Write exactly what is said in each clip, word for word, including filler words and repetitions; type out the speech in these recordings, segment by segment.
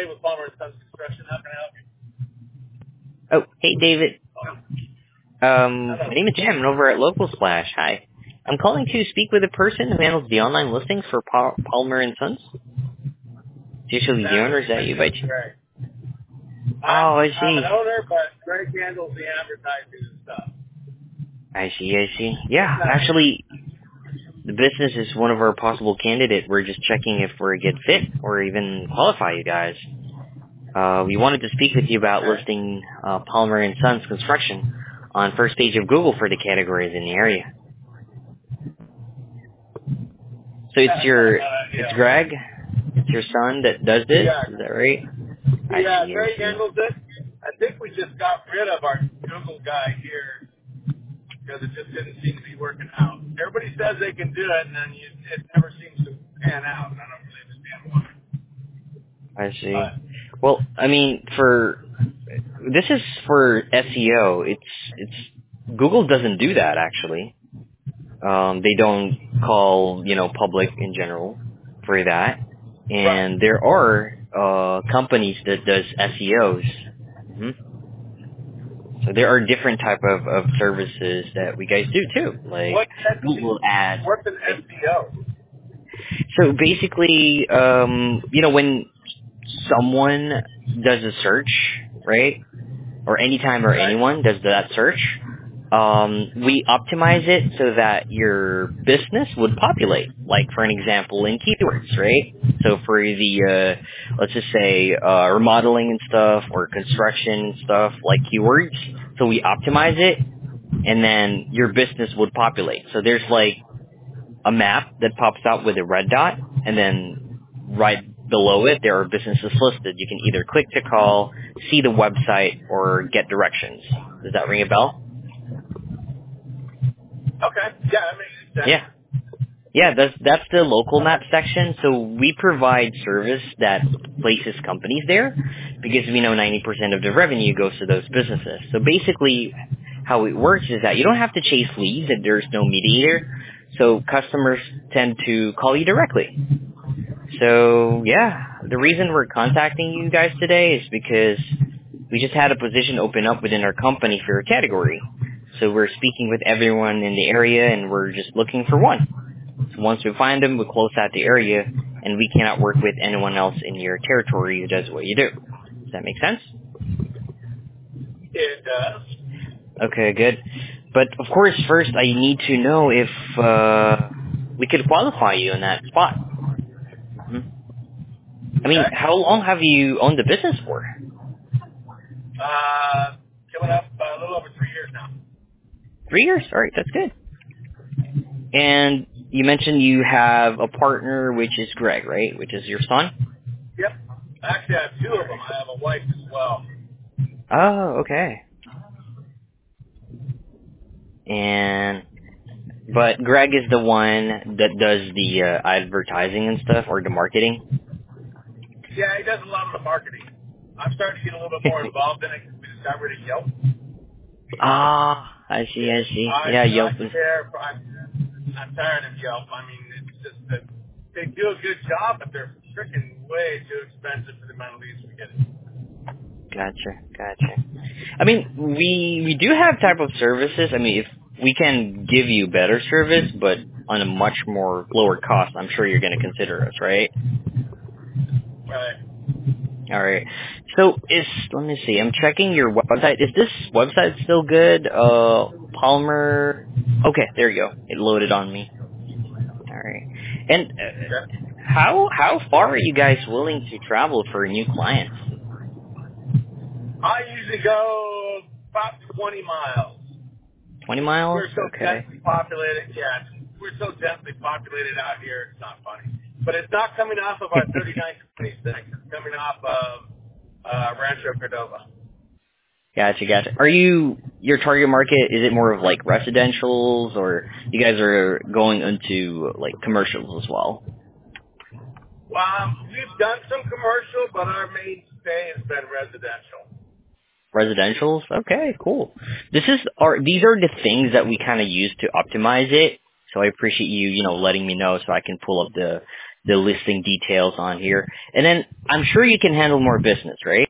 Dave with Palmer and Sons Construction. How can I help you? Oh, hey, David. Um, Hello. my name is Jim, and over at Local Splash. Hi. I'm calling to speak with a person who handles the online listings for pa- Palmer and Sons. Usually the owner, is that you by chance? Greg. Oh, I'm, I I'm see. an owner, but Greg handles the advertising and stuff. I see, I see. Yeah, actually, the business is one of our possible candidates. We're just checking if we're a good fit or even qualify you guys. Uh, we wanted to speak with you about Okay. listing uh, Palmer and Sons Construction on first page of Google for the categories in the area. So it's your, Uh, it's yeah. Greg, it's your son that does this, Yeah. is that right? I Yeah, see, Greg I see. handles it. I think we just got rid of our Google guy here because it just didn't seem to be working out. Everybody says they can do it, and then you, it never seems to pan out. I don't really understand why. I see. But Well, I mean, for, this is for S E O. It's, it's, Google doesn't do that actually. Um, they don't call, you know, public in general for that. right. And there are, uh, companies that does S E Os. Mhm. So there are different type of, of services that we guys do too, like What's S E O? Google Ads. What's an S E O? So basically, um, you know, when someone does a search, right, or anytime or Right. anyone does that search, um, we optimize it so that your business would populate. Like for an example, in keywords, right? So for the uh, let's just say uh, remodeling and stuff or construction and stuff like keywords. So we optimize it, and then your business would populate. So there's like a map that pops out with a red dot, and then right below it there are businesses listed. You can either click to call, see the website, or get directions. Does that ring a bell? Okay. Yeah, that makes sense. Yeah. Yeah, that's that's the local map Okay. section. So we provide service that places companies there because we know ninety percent of the revenue goes to those businesses. So basically how it works is that you don't have to chase leads and there's no mediator. So customers tend to call you directly. So yeah, the reason we're contacting you guys today is because we just had a position open up within our company for a category. So we're speaking with everyone in the area and we're just looking for one. So once we find them, we close out the area, and we cannot work with anyone else in your territory who does what you do. Does that make sense? It does. Okay, good. But of course, first I need to know if uh, we could qualify you in that spot. hmm I mean, Okay. how long have you owned the business for? Uh, coming up uh, a little over three years now. Three years. All right, that's good. And you mentioned you have a partner, which is Greg, right? Which is your son? Yep. Actually, I have two of them. I have a wife as well. Oh, okay. And But Greg is the one that does the uh, advertising and stuff, or the marketing. Yeah, he does a lot of the marketing. I'm starting to get a little bit more involved in it because we just got rid of Yelp. Ah, I see, Yeah. I see. I Yeah, do not Yelp is. care. For, I'm, I'm tired of Yelp. I mean, it's just that they do a good job, but they're freaking way too expensive for the amount of leads we get. Gotcha, gotcha. I mean, we we do have type of services. I mean, if we can give you better service, but on a much more lower cost, I'm sure you're going to consider us, right? Right. All right. So is let me see. I'm checking your website. Is this website still good? Uh, Palmer. Okay, there you go. It loaded on me. All right. And Okay. uh, how how far are you guys willing to travel for new clients? I usually go about twenty miles. Twenty miles? We're so Okay. densely populated. Yeah, we're so densely populated out here. It's not funny, but it's not coming off of our thirty-nine twenty-six. It's coming off of uh, Rancho Cordova. Gotcha, gotcha. Are you your target market? Is it more of like residentials, or you guys are going into like commercials as well? Um, we've done some commercial, but our mainstay has been residential. Residentials? Okay, cool. This is our these are the things that we kind of use to optimize it. So I appreciate you, you know, letting me know so I can pull up the the listing details on here. And then I'm sure you can handle more business, right?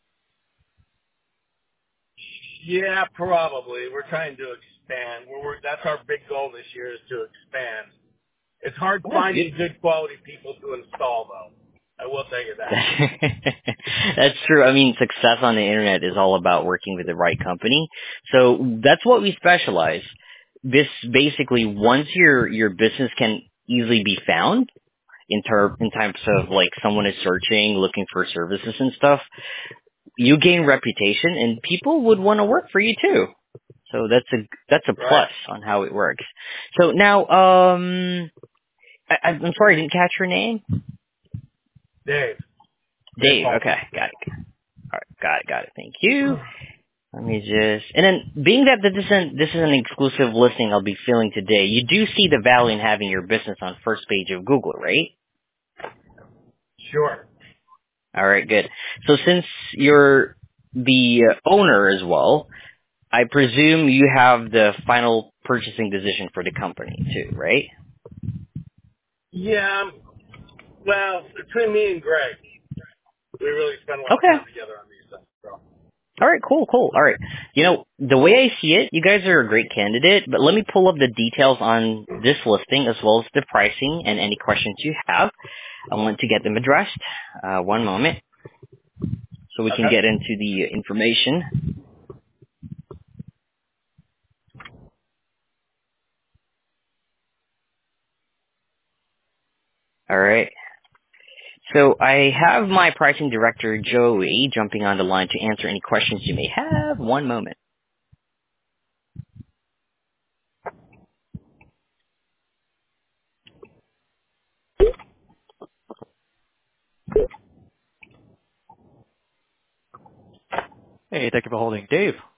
Yeah, probably. We're trying to expand. We're, we're, that's our big goal this year is to expand. It's hard Oh, finding good. good quality people to install, though. I will tell you that. That's true. I mean, success on the internet is all about working with the right company. So that's what we specialize. This basically, once your your business can easily be found in ter- in terms of like someone is searching, looking for services and stuff, you gain reputation, and people would want to work for you too. So that's a that's a Right. plus on how it works. So now, um, I, I'm sorry, I didn't catch your name. Dave. Dave Dave. Halter. Okay, got it. All right, got it, got it. Thank you. Let me just, and then being that this isn't, this is an exclusive listing I'll be filling today, you do see the value in having your business on first page of Google, right? Sure. All right, good. So since you're the uh, owner as well, I presume you have the final purchasing decision for the company too, right? Yeah. um, Well, between me and Greg, we really spend a lot of Okay. time together on these things. So. All right, cool, cool. All right. You know, the way I see it, you guys are a great candidate, but let me pull up the details on this listing as well as the pricing and any questions you have. I want to get them addressed. Uh, one moment so we can Okay. get into the information. All right. So I have my pricing director, Joey, jumping on the line to answer any questions you may have. One moment. Hey, thank you for holding. Dave,